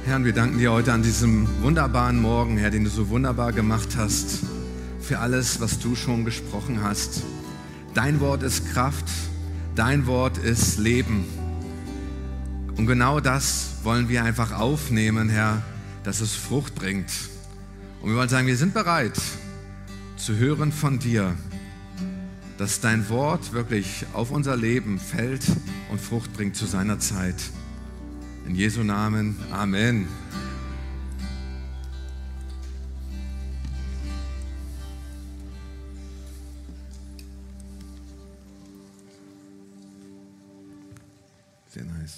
Herr, wir danken dir heute an diesem wunderbaren Morgen, Herr, den du so wunderbar gemacht hast, für alles, was du schon gesprochen hast. Dein Wort ist Kraft, dein Wort ist Leben. Und genau das wollen wir einfach aufnehmen, Herr, dass es Frucht bringt. Und wir wollen sagen, wir sind bereit zu hören von dir, dass dein Wort wirklich auf unser Leben fällt und Frucht bringt zu seiner Zeit. In Jesu Namen, Amen. Sehr nice.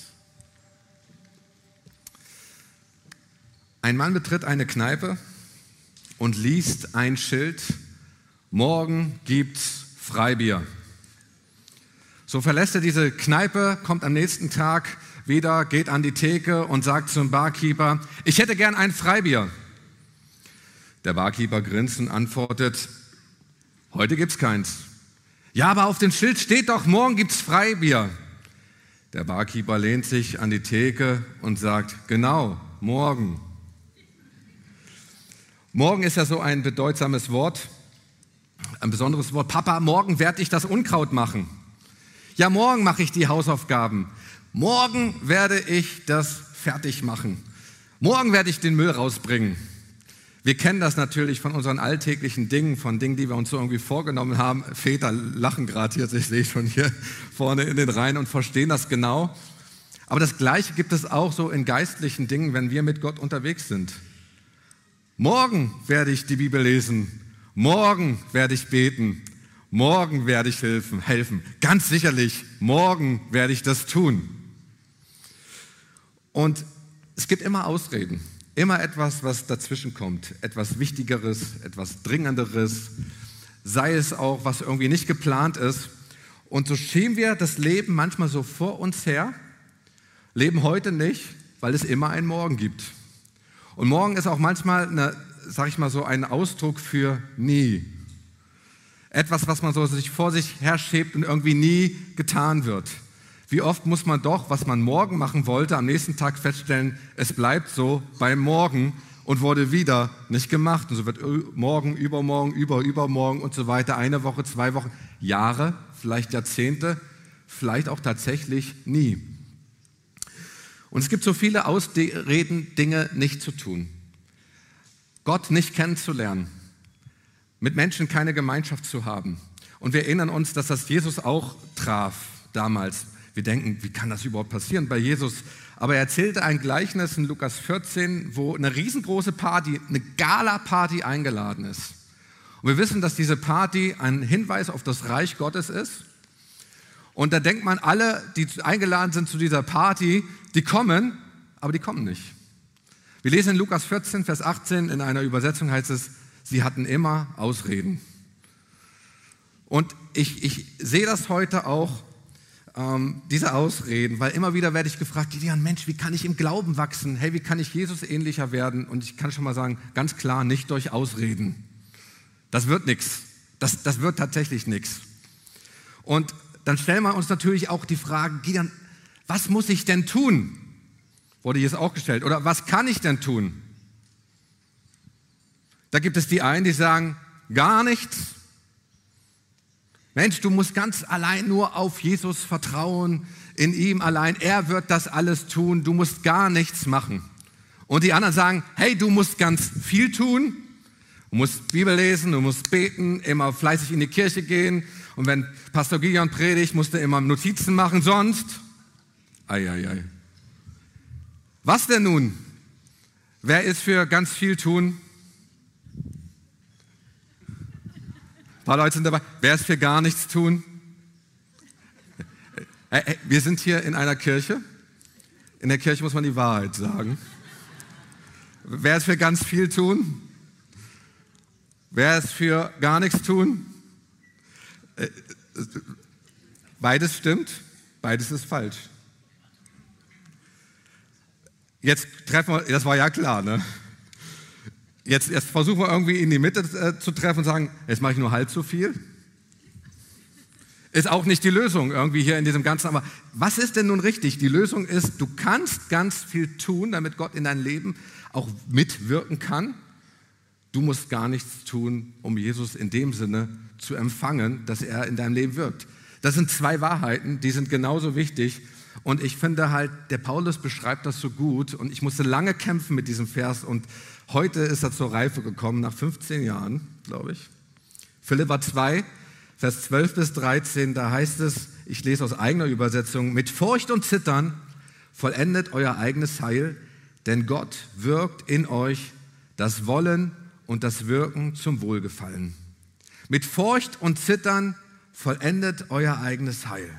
Ein Mann betritt eine Kneipe und liest ein Schild: Morgen gibt's Freibier. So verlässt er diese Kneipe, kommt am nächsten Tag wieder, geht an die Theke und sagt zum Barkeeper: Ich hätte gern ein Freibier. Der Barkeeper grinst und antwortet: Heute gibt's keins. Ja, aber auf dem Schild steht doch, morgen gibt's Freibier. Der Barkeeper lehnt sich an die Theke und sagt: Genau, morgen. Morgen ist ja so ein bedeutsames Wort, ein besonderes Wort. Papa, morgen werde ich das Unkraut machen. Ja, morgen mache ich die Hausaufgaben. Morgen werde ich das fertig machen. Morgen werde ich den Müll rausbringen. Wir kennen das natürlich von unseren alltäglichen Dingen, von Dingen, die wir uns so irgendwie vorgenommen haben. Väter lachen gerade hier, ich sehe schon hier vorne in den Reihen und verstehen das genau. Aber das Gleiche gibt es auch so in geistlichen Dingen, wenn wir mit Gott unterwegs sind. Morgen werde ich die Bibel lesen. Morgen werde ich beten. Morgen werde ich helfen. Ganz sicherlich, morgen werde ich das tun. Und es gibt immer Ausreden, immer etwas, was dazwischen kommt, etwas Wichtigeres, etwas Dringenderes, sei es auch, was irgendwie nicht geplant ist. Und so schieben wir das Leben manchmal so vor uns her, leben heute nicht, weil es immer einen Morgen gibt. Und morgen ist auch manchmal, sag ich mal so, ein Ausdruck für nie. Etwas, was man so sich vor sich herschiebt und irgendwie nie getan wird. Wie oft muss man doch, was man morgen machen wollte, am nächsten Tag feststellen, es bleibt so beim Morgen und wurde wieder nicht gemacht. Und so wird morgen, übermorgen, übermorgen und so weiter, eine Woche, 2 Wochen, Jahre, vielleicht Jahrzehnte, vielleicht auch tatsächlich nie. Und es gibt so viele Ausreden, Dinge nicht zu tun. Gott nicht kennenzulernen, mit Menschen keine Gemeinschaft zu haben. Und wir erinnern uns, dass das Jesus auch traf damals. Wir denken, wie kann das überhaupt passieren bei Jesus? Aber er erzählte ein Gleichnis in Lukas 14, wo eine riesengroße Party, eine Gala-Party eingeladen ist. Und wir wissen, dass diese Party ein Hinweis auf das Reich Gottes ist. Und da denkt man, alle, die eingeladen sind zu dieser Party, die kommen, aber die kommen nicht. Wir lesen in Lukas 14, Vers 18, in einer Übersetzung heißt es: Sie hatten immer Ausreden. Und ich sehe das heute auch, diese Ausreden, weil immer wieder werde ich gefragt: Gideon, Mensch, wie kann ich im Glauben wachsen? Hey, wie kann ich Jesus ähnlicher werden? Und ich kann schon mal sagen, ganz klar, nicht durch Ausreden. Das wird nichts. Das wird tatsächlich nichts. Und dann stellen wir uns natürlich auch die Frage: Gideon, was muss ich denn tun? Wurde jetzt auch gestellt. Oder was kann ich denn tun? Da gibt es die einen, die sagen, gar nichts. Mensch, du musst ganz allein nur auf Jesus vertrauen, in ihm allein. Er wird das alles tun, du musst gar nichts machen. Und die anderen sagen, hey, du musst ganz viel tun. Du musst Bibel lesen, du musst beten, immer fleißig in die Kirche gehen. Und wenn Pastor Gideon predigt, musst du immer Notizen machen, sonst. Ei. Was denn nun? Wer ist für ganz viel tun? Ein paar Leute sind dabei. Wer ist für gar nichts tun? Wir sind hier in einer Kirche. In der Kirche muss man die Wahrheit sagen. Wer ist für ganz viel tun? Wer ist für gar nichts tun? Beides stimmt, beides ist falsch. Jetzt treffen wir, das war ja klar, ne? Jetzt versuchen wir irgendwie in die Mitte zu treffen und sagen, jetzt mache ich nur halb so viel. Ist auch nicht die Lösung irgendwie hier in diesem Ganzen. Aber was ist denn nun richtig? Die Lösung ist, du kannst ganz viel tun, damit Gott in dein Leben auch mitwirken kann. Du musst gar nichts tun, um Jesus in dem Sinne zu empfangen, dass er in deinem Leben wirkt. Das sind zwei Wahrheiten, die sind genauso wichtig. Und ich finde halt, der Paulus beschreibt das so gut. Und ich musste lange kämpfen mit diesem Vers. Und heute ist er zur Reife gekommen, nach 15 Jahren, glaube ich. Philipper 2, Vers 12 bis 13, da heißt es, ich lese aus eigener Übersetzung, mit Furcht und Zittern vollendet euer eigenes Heil, denn Gott wirkt in euch das Wollen und das Wirken zum Wohlgefallen. Mit Furcht und Zittern vollendet euer eigenes Heil.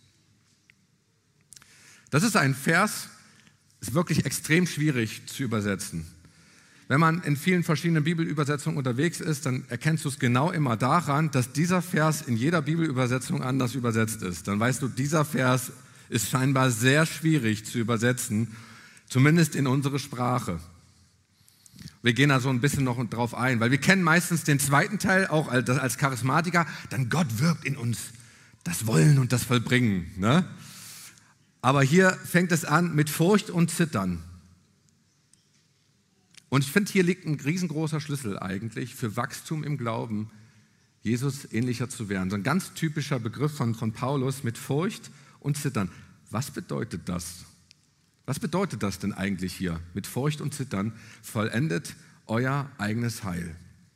Das ist ein Vers, ist wirklich extrem schwierig zu übersetzen. Wenn man in vielen verschiedenen Bibelübersetzungen unterwegs ist, dann erkennst du es genau immer daran, dass dieser Vers in jeder Bibelübersetzung anders übersetzt ist. Dann weißt du, dieser Vers ist scheinbar sehr schwierig zu übersetzen, zumindest in unsere Sprache. Wir gehen da so ein bisschen noch drauf ein, weil wir kennen meistens den zweiten Teil auch als Charismatiker, dann Gott wirkt in uns das Wollen und das Vollbringen. Ne? Aber hier fängt es an mit Furcht und Zittern. Und ich finde, hier liegt ein riesengroßer Schlüssel eigentlich für Wachstum im Glauben, Jesus ähnlicher zu werden. So ein ganz typischer Begriff von Paulus mit Furcht und Zittern. Was bedeutet das? Was bedeutet das denn eigentlich hier? Mit Furcht und Zittern vollendet euer eigenes Heil.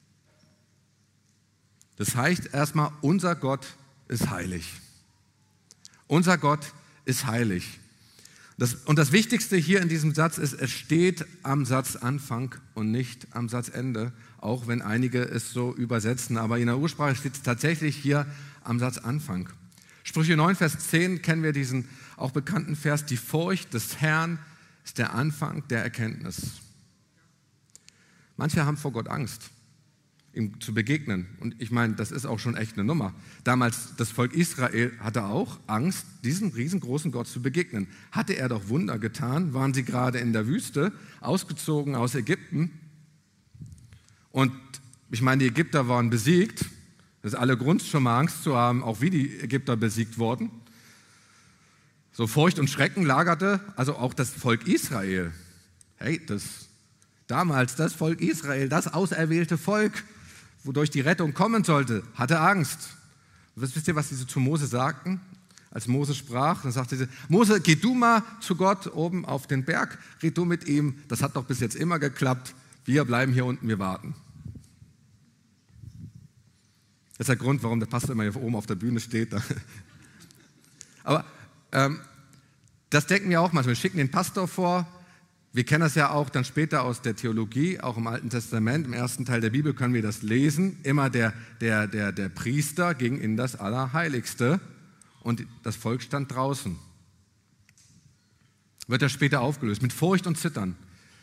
Das heißt erstmal, unser Gott ist heilig. Unser Gott ist heilig. Und das Wichtigste hier in diesem Satz ist, es steht am Satzanfang und nicht am Satzende, auch wenn einige es so übersetzen. Aber in der Ursprache steht es tatsächlich hier am Satzanfang. Sprüche 9, Vers 10 kennen wir diesen auch bekannten Vers, die Furcht des Herrn ist der Anfang der Erkenntnis. Manche haben vor Gott Angst, ihm zu begegnen. Und ich meine, das ist auch schon echt eine Nummer. Damals, das Volk Israel hatte auch Angst, diesem riesengroßen Gott zu begegnen. Hatte er doch Wunder getan, waren sie gerade in der Wüste, ausgezogen aus Ägypten. Und ich meine, die Ägypter waren besiegt. Das ist alle Grund, schon mal Angst zu haben, auch wie die Ägypter besiegt wurden. So Furcht und Schrecken lagerte also auch das Volk Israel. Hey, damals das Volk Israel, das auserwählte Volk, wodurch die Rettung kommen sollte, hatte Angst. Und wisst ihr, was sie zu Mose sagten? Als Mose sprach, dann sagte sie, Mose, geh du mal zu Gott oben auf den Berg, red du mit ihm, das hat doch bis jetzt immer geklappt, wir bleiben hier unten, wir warten. Das ist der Grund, warum der Pastor immer hier oben auf der Bühne steht. Aber das denken wir auch manchmal, wir schicken den Pastor vor. Wir kennen das ja auch dann später aus der Theologie, auch im Alten Testament, im ersten Teil der Bibel können wir das lesen. Immer der Priester ging in das Allerheiligste und das Volk stand draußen. Wird ja später aufgelöst, mit Furcht und Zittern.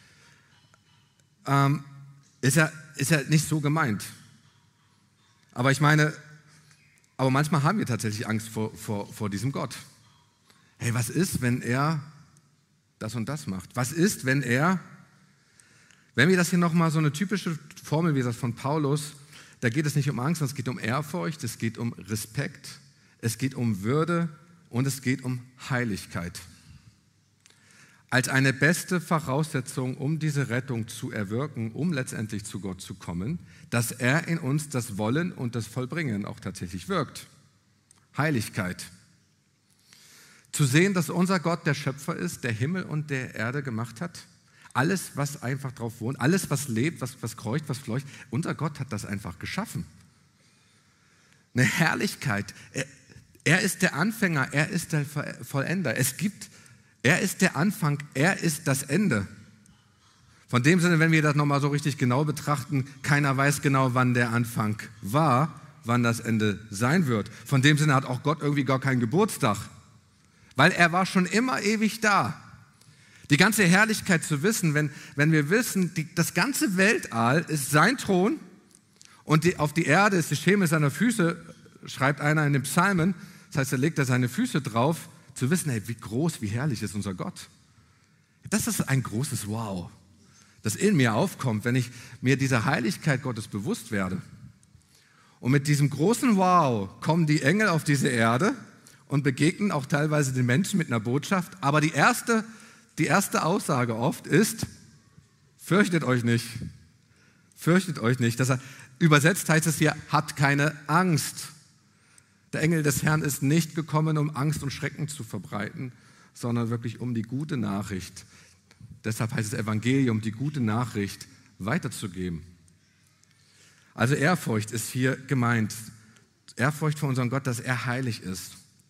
Ist ja nicht so gemeint. Aber ich meine, manchmal haben wir tatsächlich Angst vor diesem Gott. Hey, was ist, wenn er das und das macht? Was ist, wenn wir das hier nochmal so eine typische Formel, wie das von Paulus, da geht es nicht um Angst, sondern es geht um Ehrfurcht, es geht um Respekt, es geht um Würde und es geht um Heiligkeit. Als eine beste Voraussetzung, um diese Rettung zu erwirken, um letztendlich zu Gott zu kommen, dass er in uns das Wollen und das Vollbringen auch tatsächlich wirkt. Heiligkeit. Zu sehen, dass unser Gott der Schöpfer ist, der Himmel und der Erde gemacht hat. Alles, was einfach drauf wohnt, alles, was lebt, was kreucht, was fleucht, unser Gott hat das einfach geschaffen. Eine Herrlichkeit. Er ist der Anfänger, er ist der Vollender. Er ist der Anfang, er ist das Ende. Von dem Sinne, wenn wir das nochmal so richtig genau betrachten, keiner weiß genau, wann der Anfang war, wann das Ende sein wird. Von dem Sinne hat auch Gott irgendwie gar keinen Geburtstag. Weil er war schon immer ewig da. Die ganze Herrlichkeit zu wissen, wenn wir wissen, das ganze Weltall ist sein Thron und auf die Erde ist die Schemel seiner Füße, schreibt einer in den Psalmen, das heißt, er legt da seine Füße drauf, zu wissen, hey, wie groß, wie herrlich ist unser Gott. Das ist ein großes Wow, das in mir aufkommt, wenn ich mir dieser Heiligkeit Gottes bewusst werde. Und mit diesem großen Wow kommen die Engel auf diese Erde und begegnen auch teilweise den Menschen mit einer Botschaft. Aber die erste Aussage oft ist, fürchtet euch nicht. Fürchtet euch nicht. Übersetzt heißt es hier, habt keine Angst. Der Engel des Herrn ist nicht gekommen, um Angst und Schrecken zu verbreiten, sondern wirklich um die gute Nachricht. Deshalb heißt es Evangelium, die gute Nachricht weiterzugeben. Also Ehrfurcht ist hier gemeint. Ehrfurcht vor unserem Gott, dass er heilig ist.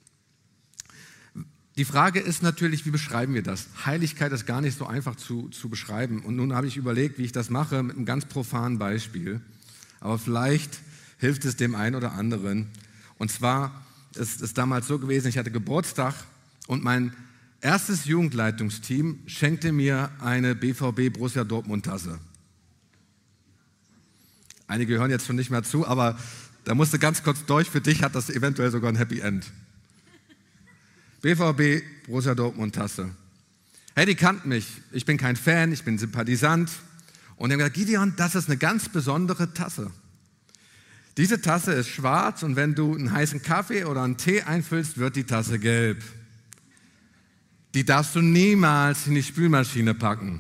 Die Frage ist natürlich, wie beschreiben wir das? Heiligkeit ist gar nicht so einfach zu beschreiben. Und nun habe ich überlegt, wie ich das mache, mit einem ganz profanen Beispiel. Aber vielleicht hilft es dem einen oder anderen. Und zwar ist es damals so gewesen, ich hatte Geburtstag und mein erstes Jugendleitungsteam schenkte mir eine BVB Borussia Dortmund Tasse. Einige hören jetzt schon nicht mehr zu, aber da musste ganz kurz durch. Für dich hat das eventuell sogar ein Happy End. BVB Borussia Dortmund Tasse. Hey, die kannten mich. Ich bin kein Fan, ich bin Sympathisant. Und die haben gesagt, Gideon, das ist eine ganz besondere Tasse. Diese Tasse ist schwarz und wenn du einen heißen Kaffee oder einen Tee einfüllst, wird die Tasse gelb. Die darfst du niemals in die Spülmaschine packen.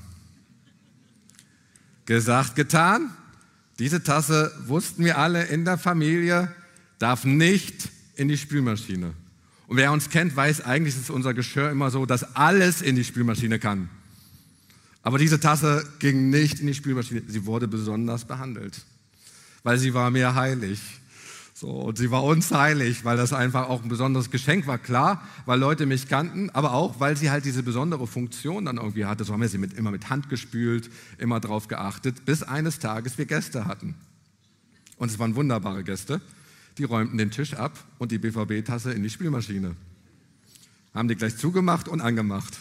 Gesagt, getan. Diese Tasse, wussten wir alle in der Familie, darf nicht in die Spülmaschine. Und wer uns kennt, weiß, eigentlich ist unser Geschirr immer so, dass alles in die Spülmaschine kann. Aber diese Tasse ging nicht in die Spülmaschine. Sie wurde besonders behandelt, weil sie war mir heilig. So, und sie war uns heilig, weil das einfach auch ein besonderes Geschenk war. Klar, weil Leute mich kannten, aber auch, weil sie halt diese besondere Funktion dann irgendwie hatte. So haben wir sie immer mit Hand gespült, immer drauf geachtet, bis eines Tages wir Gäste hatten. Und es waren wunderbare Gäste. Die räumten den Tisch ab und die BVB-Tasse in die Spülmaschine. Haben die gleich zugemacht und angemacht.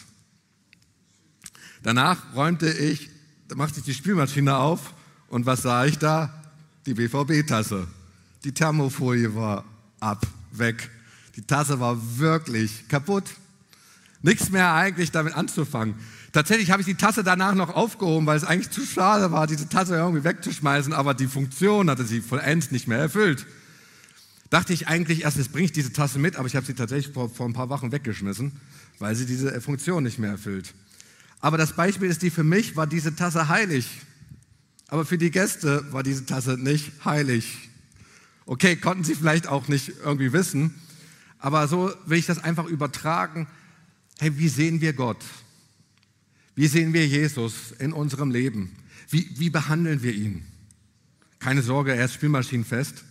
Danach machte ich die Spülmaschine auf und was sah ich da? Die BVB-Tasse. Die Thermofolie war weg. Die Tasse war wirklich kaputt. Nichts mehr eigentlich damit anzufangen. Tatsächlich habe ich die Tasse danach noch aufgehoben, weil es eigentlich zu schade war, diese Tasse irgendwie wegzuschmeißen, aber die Funktion hatte sie vollends nicht mehr erfüllt. Dachte ich eigentlich erst, jetzt bringe ich diese Tasse mit, aber ich habe sie tatsächlich vor ein paar Wochen weggeschmissen, weil sie diese Funktion nicht mehr erfüllt. Aber das Beispiel ist, für mich war diese Tasse heilig. Aber für die Gäste war diese Tasse nicht heilig. Okay, konnten sie vielleicht auch nicht irgendwie wissen, aber so will ich das einfach übertragen. Hey, wie sehen wir Gott? Wie sehen wir Jesus in unserem Leben? Wie behandeln wir ihn? Keine Sorge, er ist spülmaschinenfest.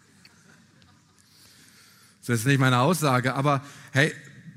Das ist nicht meine Aussage, aber hey,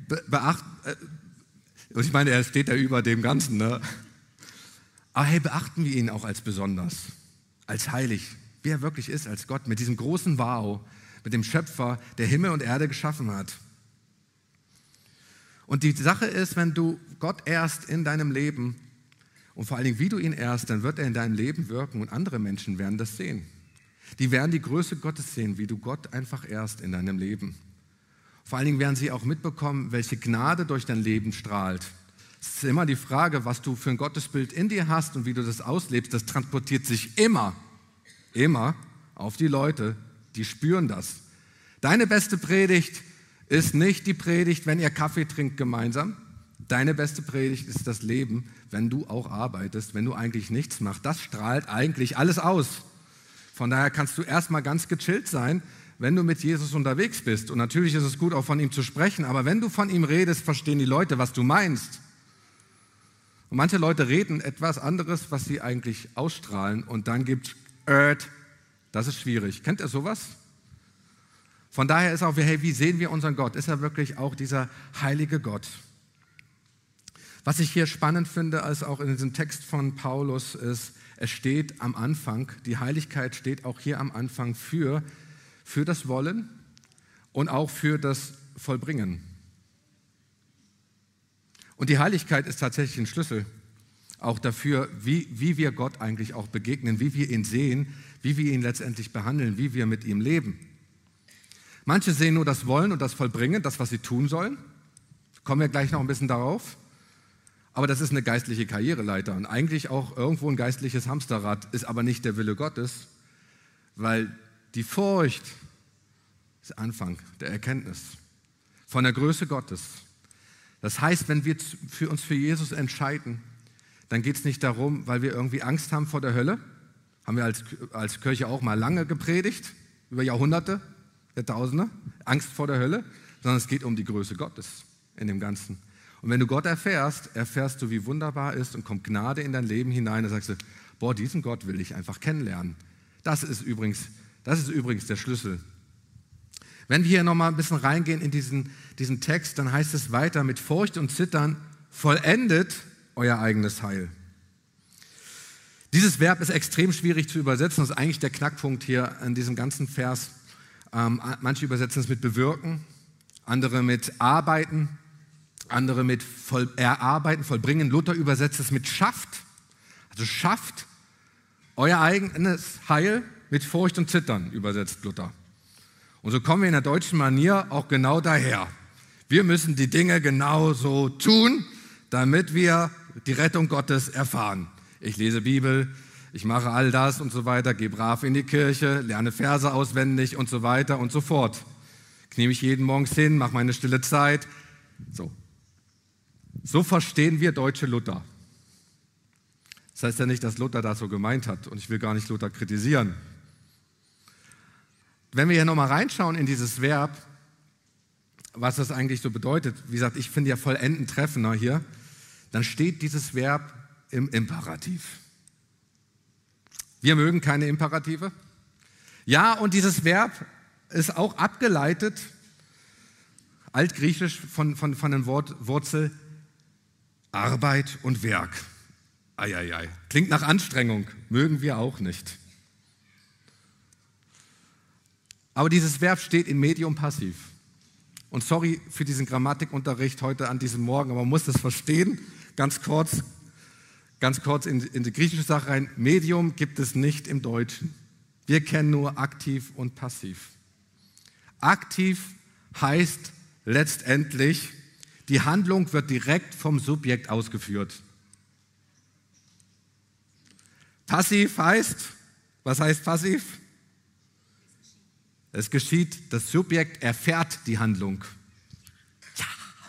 ich meine, er steht da über dem Ganzen, ne? Aber hey, beachten wir ihn auch als besonders, als heilig, wie er wirklich ist, als Gott, mit diesem großen Wow, mit dem Schöpfer, der Himmel und Erde geschaffen hat. Und die Sache ist, wenn du Gott ehrst in deinem Leben und vor allen Dingen, wie du ihn ehrst, dann wird er in deinem Leben wirken und andere Menschen werden das sehen. Die werden die Größe Gottes sehen, wie du Gott einfach ehrst in deinem Leben. Vor allen Dingen werden sie auch mitbekommen, welche Gnade durch dein Leben strahlt. Es ist immer die Frage, was du für ein Gottesbild in dir hast und wie du das auslebst. Das transportiert sich immer auf die Leute, die spüren das. Deine beste Predigt ist nicht die Predigt, wenn ihr Kaffee trinkt gemeinsam. Deine beste Predigt ist das Leben, wenn du auch arbeitest, wenn du eigentlich nichts machst. Das strahlt eigentlich alles aus. Von daher kannst du erstmal ganz gechillt sein, wenn du mit Jesus unterwegs bist. Und natürlich ist es gut, auch von ihm zu sprechen, aber wenn du von ihm redest, verstehen die Leute, was du meinst. Und manche Leute reden etwas anderes, was sie eigentlich ausstrahlen und dann gibt es, das ist schwierig. Kennt ihr sowas? Von daher ist auch, hey, wie sehen wir unseren Gott? Ist er wirklich auch dieser heilige Gott? Was ich hier spannend finde, als auch in diesem Text von Paulus ist, es steht am Anfang, die Heiligkeit steht auch hier am Anfang für das Wollen und auch für das Vollbringen. Und die Heiligkeit ist tatsächlich ein Schlüssel auch dafür, wie wir Gott eigentlich auch begegnen, wie wir ihn sehen, wie wir ihn letztendlich behandeln, wie wir mit ihm leben. Manche sehen nur das Wollen und das Vollbringen, das, was sie tun sollen. Kommen wir gleich noch ein bisschen darauf. Aber das ist eine geistliche Karriereleiter und eigentlich auch irgendwo ein geistliches Hamsterrad, ist aber nicht der Wille Gottes, weil Die Furcht ist Anfang der Erkenntnis von der Größe Gottes. Das heißt, wenn wir uns für Jesus entscheiden, dann geht es nicht darum, weil wir irgendwie Angst haben vor der Hölle. Haben wir als Kirche auch mal lange gepredigt, über Jahrhunderte, Jahrtausende, Angst vor der Hölle, sondern es geht um die Größe Gottes in dem Ganzen. Und wenn du Gott erfährst du, wie wunderbar ist und kommt Gnade in dein Leben hinein, dann sagst du, boah, diesen Gott will ich einfach kennenlernen. Das ist übrigens der Schlüssel. Wenn wir hier nochmal ein bisschen reingehen in diesen Text, dann heißt es weiter, mit Furcht und Zittern vollendet euer eigenes Heil. Dieses Verb ist extrem schwierig zu übersetzen, das ist eigentlich der Knackpunkt hier in diesem ganzen Vers. Manche übersetzen es mit bewirken, andere mit arbeiten, andere mit erarbeiten, vollbringen. Luther übersetzt es mit schafft, also schafft euer eigenes Heil mit Furcht und Zittern, übersetzt Luther. Und so kommen wir in der deutschen Manier auch genau daher. Wir müssen die Dinge genau so tun, damit wir die Rettung Gottes erfahren. Ich lese Bibel, ich mache all das und so weiter, gehe brav in die Kirche, lerne Verse auswendig und so weiter und so fort. Knie mich jeden Morgens hin, mache meine stille Zeit. So verstehen wir Deutsche Luther. Das heißt ja nicht, dass Luther das so gemeint hat und ich will gar nicht Luther kritisieren. Wenn wir hier nochmal reinschauen in dieses Verb, was das eigentlich so bedeutet, wie gesagt, ich finde ja vollenden treffender hier, dann steht dieses Verb im Imperativ. Wir mögen keine Imperative. Ja, und dieses Verb ist auch abgeleitet, altgriechisch von dem Wurzel Arbeit und Werk. Eieiei, klingt nach Anstrengung, mögen wir auch nicht. Aber dieses Verb steht in Medium Passiv. Und sorry für diesen Grammatikunterricht heute an diesem Morgen, aber man muss das verstehen, ganz kurz in die griechische Sache rein. Medium gibt es nicht im Deutschen. Wir kennen nur aktiv und passiv. Aktiv heißt letztendlich, die Handlung wird direkt vom Subjekt ausgeführt. Passiv heißt, was heißt passiv? Es geschieht, das Subjekt erfährt die Handlung. Ja.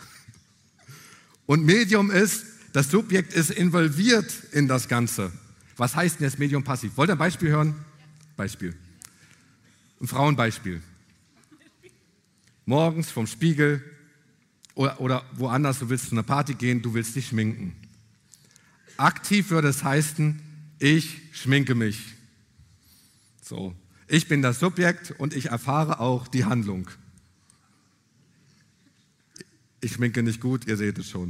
Und Medium ist, das Subjekt ist involviert in das Ganze. Was heißt denn jetzt Medium passiv? Wollt ihr ein Beispiel hören? Beispiel. Ein Frauenbeispiel. Morgens vom Spiegel oder woanders, du willst zu einer Party gehen, du willst dich schminken. Aktiv würde es heißen, ich schminke mich. So. Ich bin das Subjekt und ich erfahre auch die Handlung. Ich schminke nicht gut, ihr seht es schon.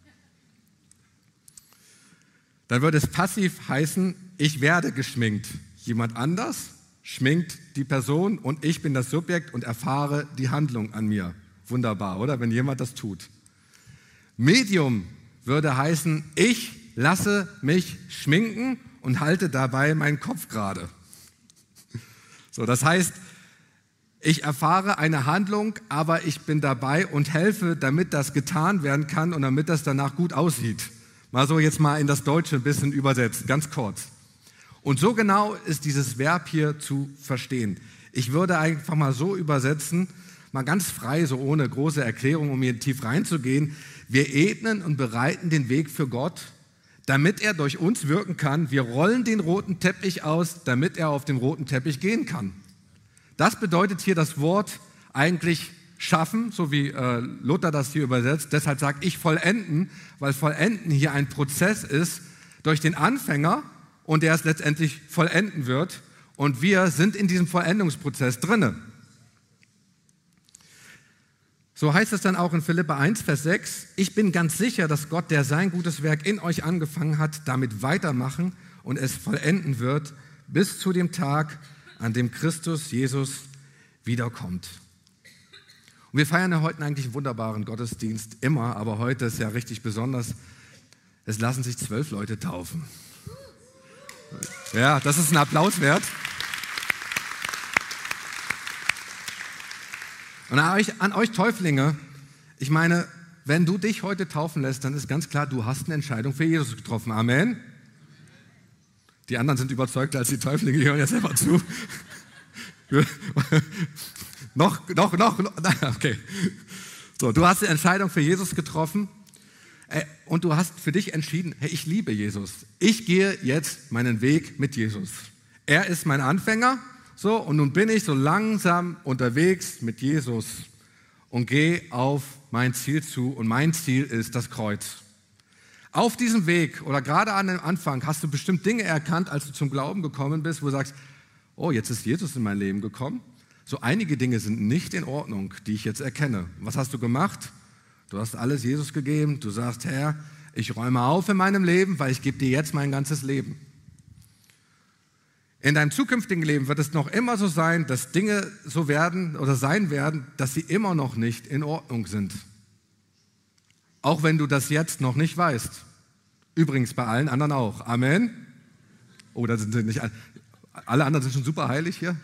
Dann würde es passiv heißen, ich werde geschminkt. Jemand anders schminkt die Person und ich bin das Subjekt und erfahre die Handlung an mir. Wunderbar, oder? Wenn jemand das tut. Medium würde heißen, ich lasse mich schminken und halte dabei meinen Kopf gerade. So, das heißt, ich erfahre eine Handlung, aber ich bin dabei und helfe, damit das getan werden kann und damit das danach gut aussieht. Jetzt mal in das Deutsche ein bisschen übersetzt, ganz kurz. Und so genau ist dieses Verb hier zu verstehen. Ich würde einfach mal so übersetzen, mal ganz frei, so ohne große Erklärung, um hier tief reinzugehen. Wir ebnen und bereiten den Weg für Gott, damit er durch uns wirken kann. Wir rollen den roten Teppich aus, damit er auf dem roten Teppich gehen kann. Das bedeutet hier das Wort eigentlich schaffen, so wie Luther das hier übersetzt. Deshalb sage ich vollenden, weil vollenden hier ein Prozess ist durch den Anfänger und der es letztendlich vollenden wird. Und wir sind in diesem Vollendungsprozess drinne. So heißt es dann auch in Philipper 1, Vers 6, ich bin ganz sicher, dass Gott, der sein gutes Werk in euch angefangen hat, damit weitermachen und es vollenden wird, bis zu dem Tag, an dem Christus Jesus wiederkommt. Und wir feiern ja heute eigentlich einen wunderbaren Gottesdienst, immer, aber heute ist ja richtig besonders, es lassen sich 12 Leute taufen. Ja, das ist ein Applaus wert. Und an euch Täuflinge, ich meine, wenn du dich heute taufen lässt, dann ist ganz klar, du hast eine Entscheidung für Jesus getroffen. Amen. Die anderen sind überzeugter als die Täuflinge, die hören jetzt selber zu. Noch, okay. So, du hast die Entscheidung für Jesus getroffen und du hast für dich entschieden, hey, ich liebe Jesus. Ich gehe jetzt meinen Weg mit Jesus. Er ist mein Anfänger, so, und nun bin ich so langsam unterwegs mit Jesus und gehe auf mein Ziel zu und mein Ziel ist das Kreuz. Auf diesem Weg oder gerade an dem Anfang hast du bestimmt Dinge erkannt, als du zum Glauben gekommen bist, wo du sagst, oh, jetzt ist Jesus in mein Leben gekommen. So einige Dinge sind nicht in Ordnung, die ich jetzt erkenne. Was hast du gemacht? Du hast alles Jesus gegeben. Du sagst, Herr, ich räume auf in meinem Leben, weil ich gebe dir jetzt mein ganzes Leben. In deinem zukünftigen Leben wird es noch immer so sein, dass Dinge so werden oder sein werden, dass sie immer noch nicht in Ordnung sind. Auch wenn du das jetzt noch nicht weißt. Übrigens bei allen anderen auch. Amen. Oh, da sind sie nicht alle anderen sind schon super heilig hier.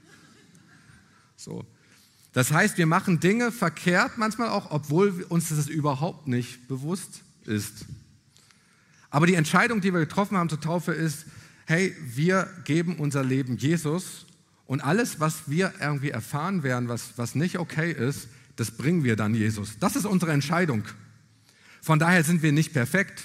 So. Das heißt, wir machen Dinge verkehrt manchmal auch, obwohl uns das überhaupt nicht bewusst ist. Aber die Entscheidung, die wir getroffen haben zur Taufe ist, hey, wir geben unser Leben Jesus und alles, was wir irgendwie erfahren werden, was nicht okay ist, das bringen wir dann Jesus. Das ist unsere Entscheidung. Von daher sind wir nicht perfekt.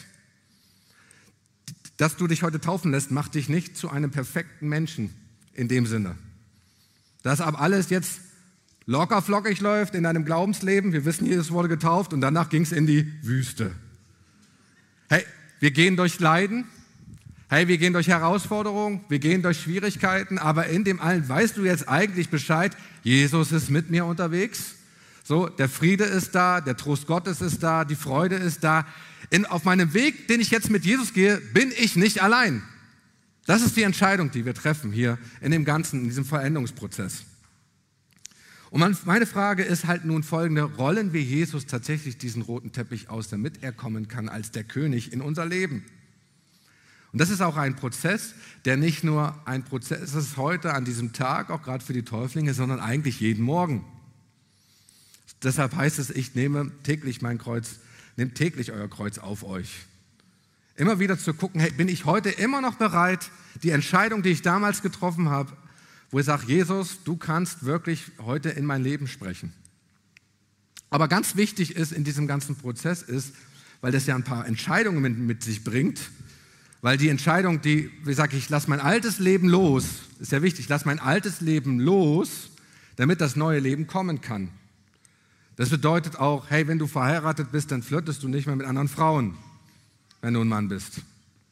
Dass du dich heute taufen lässt, macht dich nicht zu einem perfekten Menschen in dem Sinne. Dass ab alles jetzt locker flockig läuft in deinem Glaubensleben, wir wissen, Jesus wurde getauft und danach ging es in die Wüste. Hey, wir gehen durch Leiden, hey, wir gehen durch Herausforderungen, wir gehen durch Schwierigkeiten, aber in dem allen weißt du jetzt eigentlich Bescheid, Jesus ist mit mir unterwegs. So, der Friede ist da, der Trost Gottes ist da, die Freude ist da. Auf meinem Weg, den ich jetzt mit Jesus gehe, bin ich nicht allein. Das ist die Entscheidung, die wir treffen hier in dem Ganzen, in diesem Veränderungsprozess. Und meine Frage ist halt nun folgende: Rollen wir Jesus tatsächlich diesen roten Teppich aus, damit er kommen kann als der König in unser Leben? Und das ist auch ein Prozess, der nicht nur ein Prozess ist heute an diesem Tag, auch gerade für die Täuflinge, sondern eigentlich jeden Morgen. Deshalb heißt es, ich nehme täglich mein Kreuz, nehmt täglich euer Kreuz auf euch. Immer wieder zu gucken, hey, bin ich heute immer noch bereit, die Entscheidung, die ich damals getroffen habe, wo ich sage, Jesus, du kannst wirklich heute in mein Leben sprechen. Aber ganz wichtig ist in diesem ganzen Prozess ist, weil das ja ein paar Entscheidungen mit sich bringt, weil die Entscheidung, die, wie sage ich lasse mein altes Leben los, ist ja wichtig, ich lasse mein altes Leben los, damit das neue Leben kommen kann. Das bedeutet auch, hey, wenn du verheiratet bist, dann flirtest du nicht mehr mit anderen Frauen, wenn du ein Mann bist.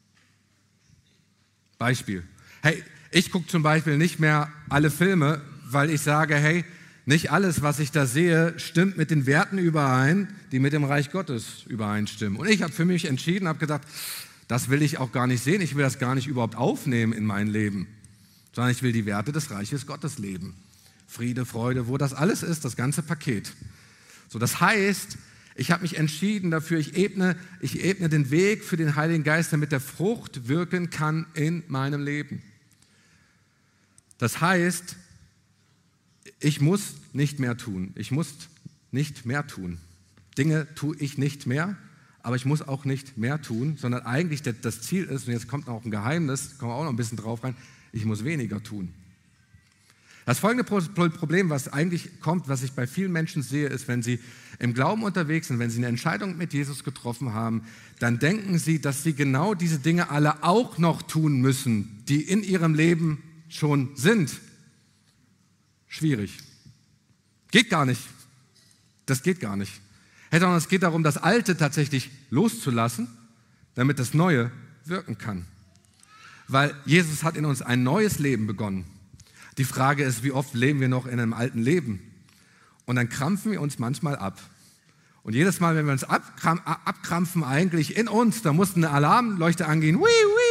Beispiel. Hey, ich gucke zum Beispiel nicht mehr alle Filme, weil ich sage, hey, nicht alles, was ich da sehe, stimmt mit den Werten überein, die mit dem Reich Gottes übereinstimmen. Und ich habe für mich entschieden, habe gesagt, das will ich auch gar nicht sehen, ich will das gar nicht überhaupt aufnehmen in mein Leben, sondern ich will die Werte des Reiches Gottes leben. Friede, Freude, wo das alles ist, das ganze Paket. So, das heißt, ich habe mich entschieden dafür, ich ebne den Weg für den Heiligen Geist, damit der Frucht wirken kann in meinem Leben. Das heißt, ich muss nicht mehr tun. Ich muss nicht mehr tun. Dinge tue ich nicht mehr, aber ich muss auch nicht mehr tun, sondern eigentlich das Ziel ist, und jetzt kommt noch ein Geheimnis, kommen wir auch noch ein bisschen drauf rein, ich muss weniger tun. Das folgende Problem, was eigentlich kommt, was ich bei vielen Menschen sehe, ist, wenn sie im Glauben unterwegs sind, wenn sie eine Entscheidung mit Jesus getroffen haben, dann denken sie, dass sie genau diese Dinge alle auch noch tun müssen, die in ihrem Leben schon sind. Schwierig. Geht gar nicht. Das geht gar nicht. Sondern es geht darum, das Alte tatsächlich loszulassen, damit das Neue wirken kann. Weil Jesus hat in uns ein neues Leben begonnen. Die Frage ist, wie oft leben wir noch in einem alten Leben? Und dann krampfen wir uns manchmal ab. Und jedes Mal, wenn wir uns abkrampfen eigentlich in uns, da muss eine Alarmleuchte angehen.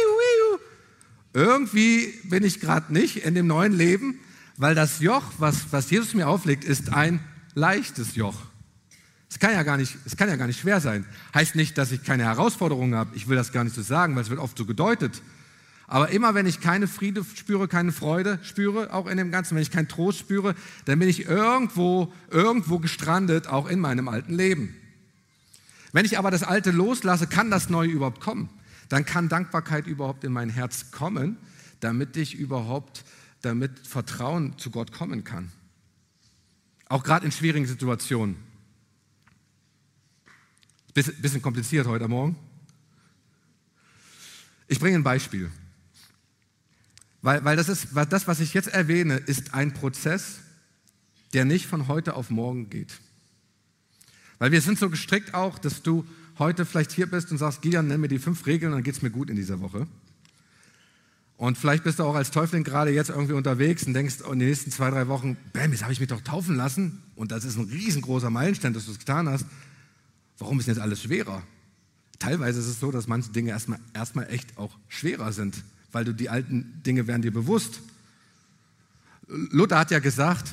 Irgendwie bin ich gerade nicht in dem neuen Leben, weil das Joch, was Jesus mir auflegt, ist ein leichtes Joch. Es kann ja gar nicht schwer sein. Heißt nicht, dass ich keine Herausforderungen habe. Ich will das gar nicht so sagen, weil es wird oft so gedeutet. Aber immer wenn ich keine Friede spüre, keine Freude spüre, auch in dem Ganzen, wenn ich keinen Trost spüre, dann bin ich irgendwo gestrandet, auch in meinem alten Leben. Wenn ich aber das Alte loslasse, kann das Neue überhaupt kommen. Dann kann Dankbarkeit überhaupt in mein Herz kommen, damit ich überhaupt damit Vertrauen zu Gott kommen kann. Auch gerade in schwierigen Situationen. Bisschen kompliziert heute Morgen. Ich bringe ein Beispiel. Weil das, was ich jetzt erwähne, ist ein Prozess, der nicht von heute auf morgen geht. Weil wir sind so gestrickt auch, dass du heute vielleicht hier bist und sagst, Gideon, nenn mir die 5 Regeln, dann geht es mir gut in dieser Woche. Und vielleicht bist du auch als Täufling gerade jetzt irgendwie unterwegs und denkst, oh, in den nächsten 2, 3 Wochen, bam, jetzt habe ich mich doch taufen lassen und das ist ein riesengroßer Meilenstein, dass du es getan hast. Warum ist denn jetzt alles schwerer? Teilweise ist es so, dass manche Dinge erstmal echt auch schwerer sind, weil du die alten Dinge werden dir bewusst. Luther hat ja gesagt,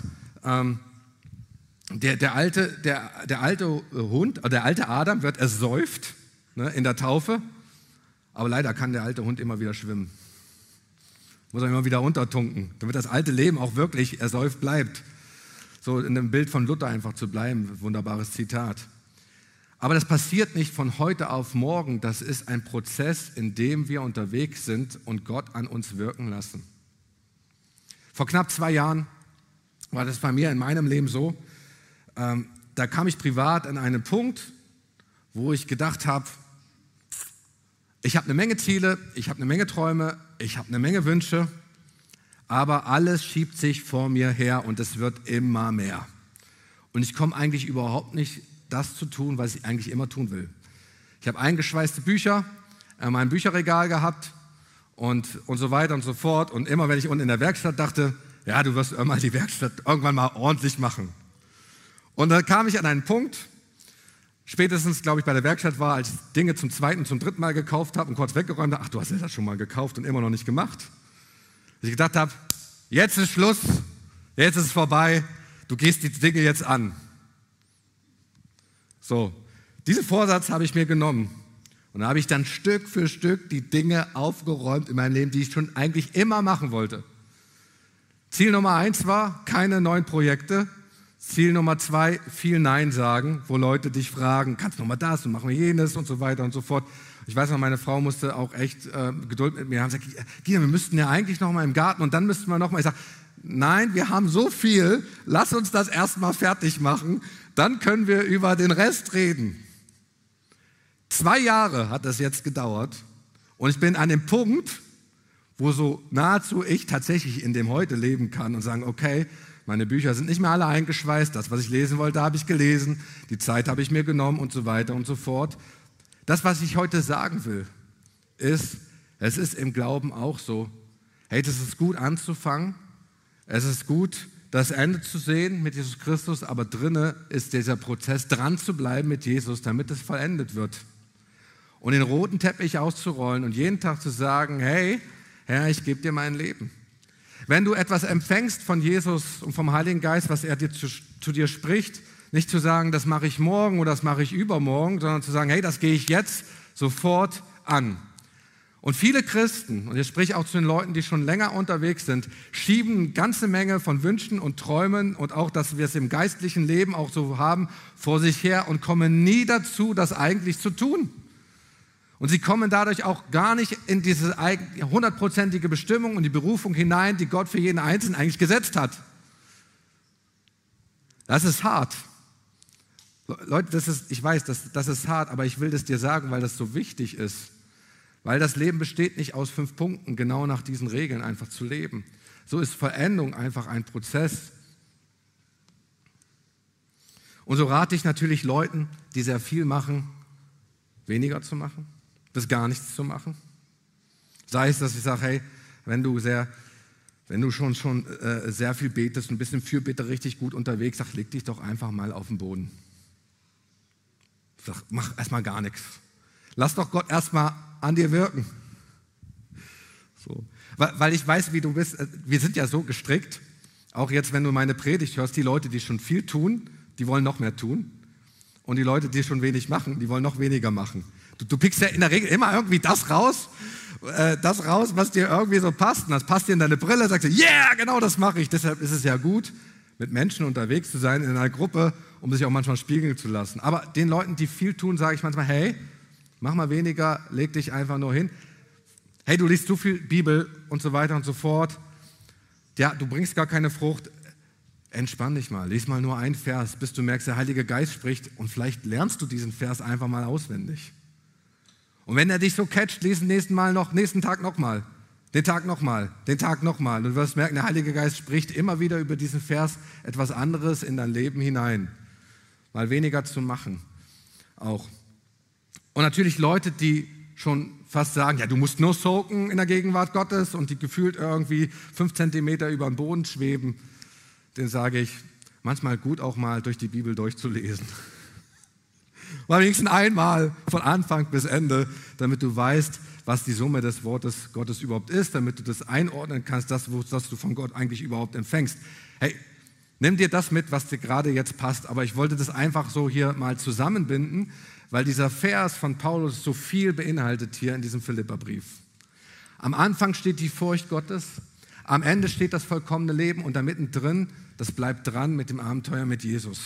der alte Hund, der alte Adam wird ersäuft, ne, in der Taufe, aber leider kann der alte Hund immer wieder schwimmen. Muss er immer wieder runtertunken, damit das alte Leben auch wirklich ersäuft bleibt. So in dem Bild von Luther einfach zu bleiben, wunderbares Zitat. Aber das passiert nicht von heute auf morgen, das ist ein Prozess, in dem wir unterwegs sind und Gott an uns wirken lassen. Vor knapp 2 Jahren war das bei mir in meinem Leben so, da kam ich privat an einen Punkt, wo ich gedacht habe, ich habe eine Menge Ziele, ich habe eine Menge Träume, ich habe eine Menge Wünsche, aber alles schiebt sich vor mir her und es wird immer mehr. Und ich komme eigentlich überhaupt nicht das zu tun, was ich eigentlich immer tun will. Ich habe eingeschweißte Bücher in meinem Bücherregal gehabt und so weiter und so fort. Und immer, wenn ich unten in der Werkstatt dachte, ja, du wirst immer die Werkstatt irgendwann mal ordentlich machen. Und dann kam ich an einen Punkt, spätestens, glaube ich, bei der Werkstatt war, als ich Dinge zum 2., zum 3. Mal gekauft habe und kurz weggeräumt habe, ach, du hast das schon mal gekauft und immer noch nicht gemacht. Dass ich gedacht habe, jetzt ist Schluss, jetzt ist es vorbei, du gehst die Dinge jetzt an. So, diesen Vorsatz habe ich mir genommen und da habe ich dann Stück für Stück die Dinge aufgeräumt in meinem Leben, die ich schon eigentlich immer machen wollte. Ziel Nummer 1 war, keine neuen Projekte. Ziel Nummer 2, viel Nein sagen, wo Leute dich fragen, kannst du noch mal das und machen wir jenes und so weiter und so fort. Ich weiß noch, meine Frau musste auch echt Geduld mit mir haben. Sie sagt, Gideon, wir müssten ja eigentlich noch mal im Garten und dann müssten wir noch mal. Ich sage, nein, wir haben so viel, lass uns das erstmal fertig machen, dann können wir über den Rest reden. 2 Jahre hat das jetzt gedauert und ich bin an dem Punkt, wo so nahezu ich tatsächlich in dem Heute leben kann und sagen, okay, meine Bücher sind nicht mehr alle eingeschweißt, das, was ich lesen wollte, habe ich gelesen, die Zeit habe ich mir genommen und so weiter und so fort. Das, was ich heute sagen will, ist, es ist im Glauben auch so, hey, es ist gut anzufangen, es ist gut, das Ende zu sehen mit Jesus Christus, aber drinne ist dieser Prozess, dran zu bleiben mit Jesus, damit es vollendet wird. Und den roten Teppich auszurollen und jeden Tag zu sagen, hey, Herr, ich gebe dir mein Leben. Wenn du etwas empfängst von Jesus und vom Heiligen Geist, was er dir zu dir spricht, nicht zu sagen, das mache ich morgen oder das mache ich übermorgen, sondern zu sagen, hey, das gehe ich jetzt sofort an. Und viele Christen, und ich spreche auch zu den Leuten, die schon länger unterwegs sind, schieben eine ganze Menge von Wünschen und Träumen und auch, dass wir es im geistlichen Leben auch so haben, vor sich her und kommen nie dazu, das eigentlich zu tun. Und sie kommen dadurch auch gar nicht in diese 100%ige Bestimmung und die Berufung hinein, die Gott für jeden Einzelnen eigentlich gesetzt hat. Das ist hart. Leute, ich weiß, das ist hart, aber ich will das dir sagen, weil das so wichtig ist. Weil das Leben besteht nicht aus 5 Punkten, genau nach diesen Regeln einfach zu leben. So ist Veränderung einfach ein Prozess. Und so rate ich natürlich Leuten, die sehr viel machen, weniger zu machen, bis gar nichts zu machen. Sei es, dass ich sage, hey, wenn du schon sehr viel betest und bist im Fürbitte richtig gut unterwegs, sag, leg dich doch einfach mal auf den Boden. Sag, mach erstmal gar nichts. Lass doch Gott erstmal an dir wirken. So. Weil ich weiß, wie du bist. Wir sind ja so gestrickt, auch jetzt, wenn du meine Predigt hörst, die Leute, die schon viel tun, die wollen noch mehr tun. Und die Leute, die schon wenig machen, die wollen noch weniger machen. Du pickst ja in der Regel immer irgendwie das raus, was dir irgendwie so passt. Und das passt dir in deine Brille, sagst du, yeah, genau das mache ich. Deshalb ist es ja gut, mit Menschen unterwegs zu sein in einer Gruppe, um sich auch manchmal spiegeln zu lassen. Aber den Leuten, die viel tun, sage ich manchmal, hey, mach mal weniger, leg dich einfach nur hin. Hey, du liest so viel Bibel und so weiter und so fort. ja, du bringst gar keine Frucht, entspann dich mal, lies mal nur einen Vers, bis du merkst, der Heilige Geist spricht und vielleicht lernst du diesen Vers einfach mal auswendig. Und wenn er dich so catcht, lies nächsten Tag nochmal, den Tag nochmal, den Tag nochmal. Und du wirst merken, der Heilige Geist spricht immer wieder über diesen Vers etwas anderes in dein Leben hinein. Mal weniger zu machen auch. Und natürlich Leute, die schon fast sagen, ja, du musst nur soaken in der Gegenwart Gottes und die gefühlt irgendwie 5 Zentimeter über dem Boden schweben, denen sage ich, manchmal gut auch mal durch die Bibel durchzulesen. Mal wenigstens einmal von Anfang bis Ende, damit du weißt, was die Summe des Wortes Gottes überhaupt ist, damit du das einordnen kannst, das, was du von Gott eigentlich überhaupt empfängst. Hey, nimm dir das mit, was dir gerade jetzt passt, aber ich wollte das einfach so hier mal zusammenbinden, weil dieser Vers von Paulus so viel beinhaltet hier in diesem Philipperbrief. Am Anfang steht die Furcht Gottes, am Ende steht das vollkommene Leben und da mittendrin, das bleibt dran mit dem Abenteuer mit Jesus.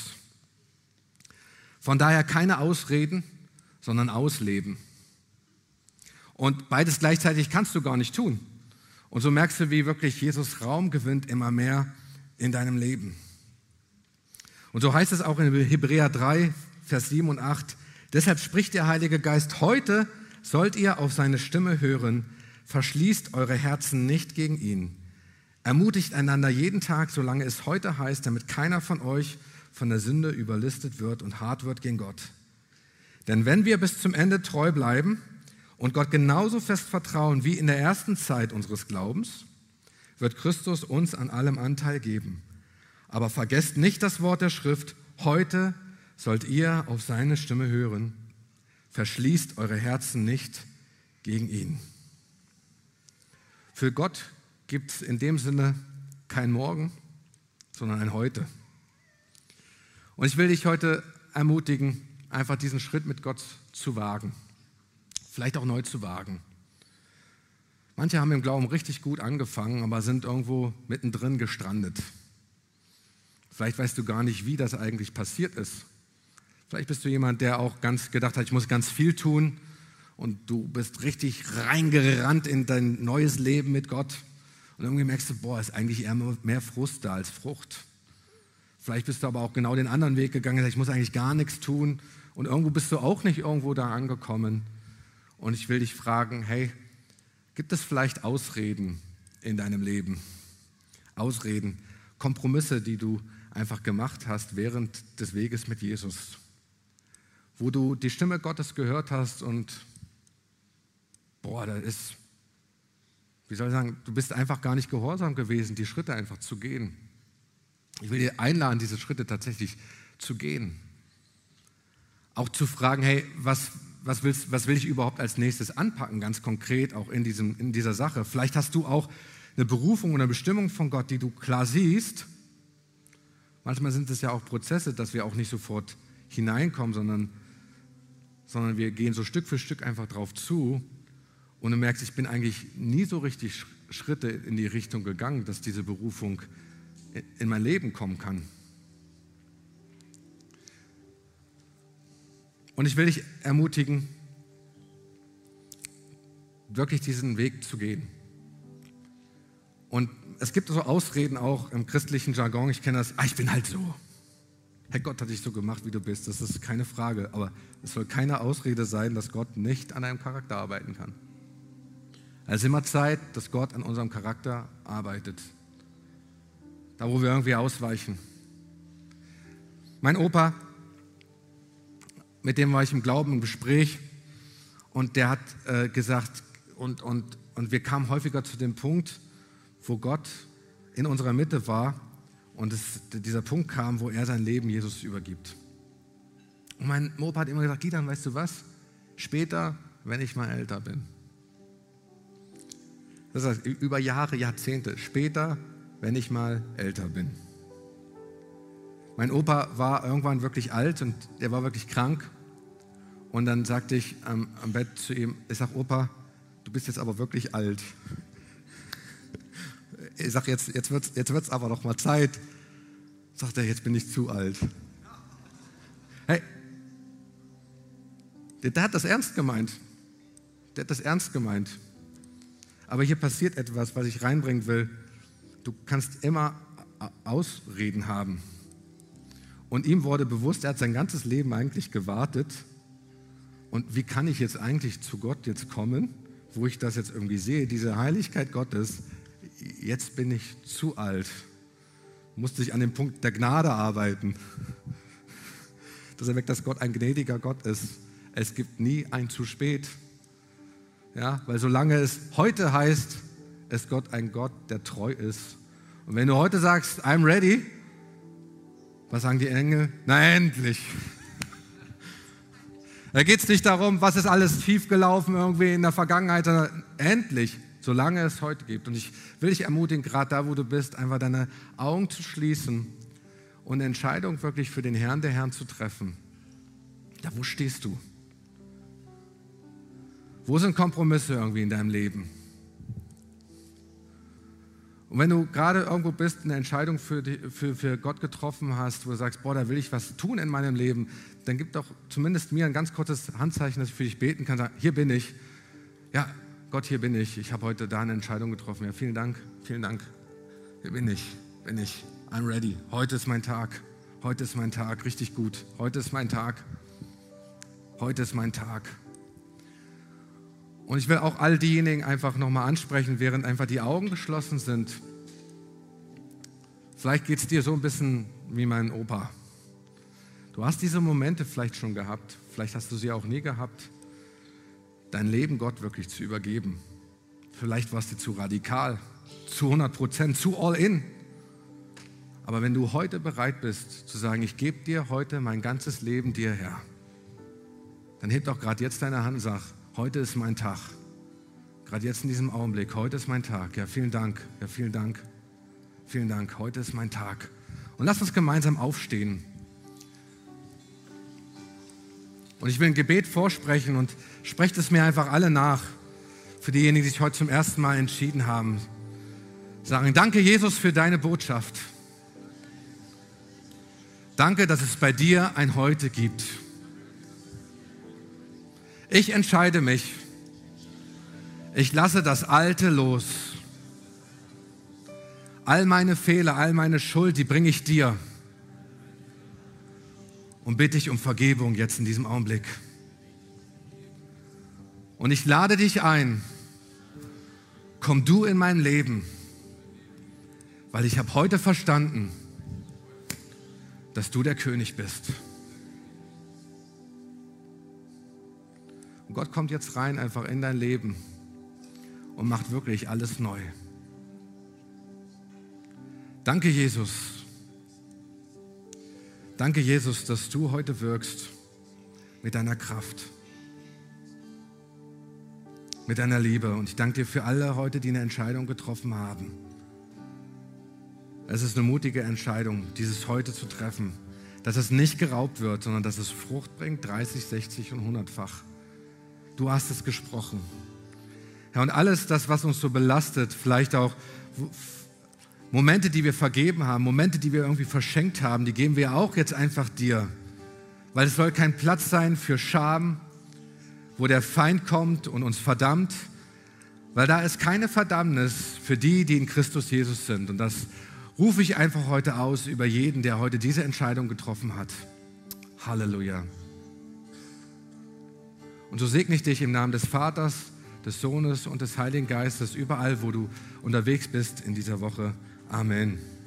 Von daher keine Ausreden, sondern ausleben. Und beides gleichzeitig kannst du gar nicht tun. Und so merkst du, wie wirklich Jesus Raum gewinnt immer mehr in deinem Leben. Und so heißt es auch in Hebräer 3, Vers 7 und 8, deshalb spricht der Heilige Geist, heute sollt ihr auf seine Stimme hören, verschließt eure Herzen nicht gegen ihn. Ermutigt einander jeden Tag, solange es heute heißt, damit keiner von euch von der Sünde überlistet wird und hart wird gegen Gott. Denn wenn wir bis zum Ende treu bleiben und Gott genauso fest vertrauen wie in der ersten Zeit unseres Glaubens, wird Christus uns an allem Anteil geben. Aber vergesst nicht das Wort der Schrift, heute sollt ihr auf seine Stimme hören. Verschließt eure Herzen nicht gegen ihn. Für Gott gibt es in dem Sinne kein Morgen, sondern ein Heute. Und ich will dich heute ermutigen, einfach diesen Schritt mit Gott zu wagen. Vielleicht auch neu zu wagen. Manche haben im Glauben richtig gut angefangen, aber sind irgendwo mittendrin gestrandet. Vielleicht weißt du gar nicht, wie das eigentlich passiert ist. Vielleicht bist du jemand, der auch ganz gedacht hat, ich muss ganz viel tun und du bist richtig reingerannt in dein neues Leben mit Gott und irgendwie merkst du, boah, ist eigentlich eher mehr Frust da als Frucht. Vielleicht bist du aber auch genau den anderen Weg gegangen, ich muss eigentlich gar nichts tun und irgendwo bist du auch nicht irgendwo da angekommen. Und ich will dich fragen, hey, gibt es vielleicht Ausreden in deinem Leben? Ausreden, Kompromisse, die du einfach gemacht hast während des Weges mit Jesus, wo du die Stimme Gottes gehört hast und wie soll ich sagen, du bist einfach gar nicht gehorsam gewesen, die Schritte einfach zu gehen. Ich will dir einladen, diese Schritte tatsächlich zu gehen. Auch zu fragen, hey, was will ich überhaupt als nächstes anpacken, ganz konkret auch in dieser Sache. Vielleicht hast du auch eine Berufung oder eine Bestimmung von Gott, die du klar siehst. Manchmal sind es ja auch Prozesse, dass wir auch nicht sofort hineinkommen, sondern wir gehen so Stück für Stück einfach drauf zu und du merkst, ich bin eigentlich nie so richtig Schritte in die Richtung gegangen, dass diese Berufung in mein Leben kommen kann. Und ich will dich ermutigen, wirklich diesen Weg zu gehen. Und es gibt so Ausreden auch im christlichen Jargon, ich kenne das, ich bin halt so. Herr Gott hat dich so gemacht, wie du bist, das ist keine Frage. Aber es soll keine Ausrede sein, dass Gott nicht an deinem Charakter arbeiten kann. Es ist immer Zeit, dass Gott an unserem Charakter arbeitet. Da, wo wir irgendwie ausweichen. Mein Opa, mit dem war ich im Glauben im Gespräch und der hat gesagt, und wir kamen häufiger zu dem Punkt, wo Gott in unserer Mitte war und dieser Punkt kam, wo er sein Leben Jesus übergibt. Und mein Opa hat immer gesagt, Gideon, weißt du was? Später, wenn ich mal älter bin. Das heißt, über Jahre, Jahrzehnte, später, wenn ich mal älter bin. Mein Opa war irgendwann wirklich alt und er war wirklich krank. Und dann sagte ich am Bett zu ihm, ich sage, Opa, du bist jetzt aber wirklich alt. Ich sage, jetzt wird's aber noch mal Zeit. Sagt er, jetzt bin ich zu alt. Hey, der hat das ernst gemeint. Der hat das ernst gemeint. Aber hier passiert etwas, was ich reinbringen will. du kannst immer Ausreden haben. Und ihm wurde bewusst, er hat sein ganzes Leben eigentlich gewartet. Und wie kann ich jetzt eigentlich zu Gott jetzt kommen, wo ich das jetzt irgendwie sehe, diese Heiligkeit Gottes, jetzt bin ich zu alt, musste ich an dem Punkt der Gnade arbeiten, dass er merkt, dass Gott ein gnädiger Gott ist. Es gibt nie ein zu spät, ja, weil solange es heute heißt, ist Gott ein Gott, der treu ist. Und wenn du heute sagst, I'm ready, was sagen die Engel? Na endlich. Da geht es nicht darum, was ist alles schiefgelaufen irgendwie in der Vergangenheit, sondern endlich, solange es heute gibt. Und ich will dich ermutigen, gerade da, wo du bist, einfach deine Augen zu schließen und eine Entscheidung wirklich für den Herrn der Herren zu treffen. Ja, wo stehst du? Wo sind Kompromisse irgendwie in deinem Leben? Und wenn du gerade irgendwo bist, eine Entscheidung für Gott getroffen hast, wo du sagst, boah, da will ich was tun in meinem Leben, dann gib doch zumindest mir ein ganz kurzes Handzeichen, dass ich für dich beten kann. Sagen, hier bin ich. Ja, Gott, hier bin ich. Ich habe heute da eine Entscheidung getroffen. Ja, vielen Dank, vielen Dank. Hier bin ich. I'm ready. Heute ist mein Tag. Heute ist mein Tag. Richtig gut. Heute ist mein Tag. Heute ist mein Tag. Und ich will auch all diejenigen einfach nochmal ansprechen, während einfach die Augen geschlossen sind. Vielleicht geht es dir so ein bisschen wie mein Opa. Du hast diese Momente vielleicht schon gehabt, vielleicht hast du sie auch nie gehabt, dein Leben Gott wirklich zu übergeben. Vielleicht warst du zu radikal, zu 100%, zu all in. Aber wenn du heute bereit bist zu sagen, ich gebe dir heute mein ganzes Leben dir her, dann heb doch gerade jetzt deine Hand und sag, heute ist mein Tag. Gerade jetzt in diesem Augenblick, heute ist mein Tag. Ja, vielen Dank. Ja, vielen Dank. Vielen Dank. Heute ist mein Tag. Und lass uns gemeinsam aufstehen. Und ich will ein Gebet vorsprechen und sprecht es mir einfach alle nach. Für diejenigen, die sich heute zum ersten Mal entschieden haben. Sagen, danke Jesus für deine Botschaft. Danke, dass es bei dir ein Heute gibt. Ich entscheide mich. Ich lasse das Alte los. All meine Fehler, all meine Schuld, die bringe ich dir. Und bitte dich um Vergebung jetzt in diesem Augenblick. Und ich lade dich ein. Komm du in mein Leben. Weil ich habe heute verstanden, dass du der König bist. Und Gott kommt jetzt rein einfach in dein Leben und macht wirklich alles neu. Danke, Jesus. Danke, Jesus, dass du heute wirkst mit deiner Kraft, mit deiner Liebe. Und ich danke dir für alle heute, die eine Entscheidung getroffen haben. Es ist eine mutige Entscheidung, dieses heute zu treffen, dass es nicht geraubt wird, sondern dass es Frucht bringt, 30, 60 und 100-fach. Du hast es gesprochen. Herr, und alles das, was uns so belastet, vielleicht auch Momente, die wir vergeben haben, Momente, die wir irgendwie verschenkt haben, die geben wir auch jetzt einfach dir. Weil es soll kein Platz sein für Scham, wo der Feind kommt und uns verdammt, weil da ist keine Verdammnis für die, die in Christus Jesus sind. Und das rufe ich einfach heute aus über jeden, der heute diese Entscheidung getroffen hat. Halleluja. Und so segne ich dich im Namen des Vaters, des Sohnes und des Heiligen Geistes überall, wo du unterwegs bist in dieser Woche. Amen.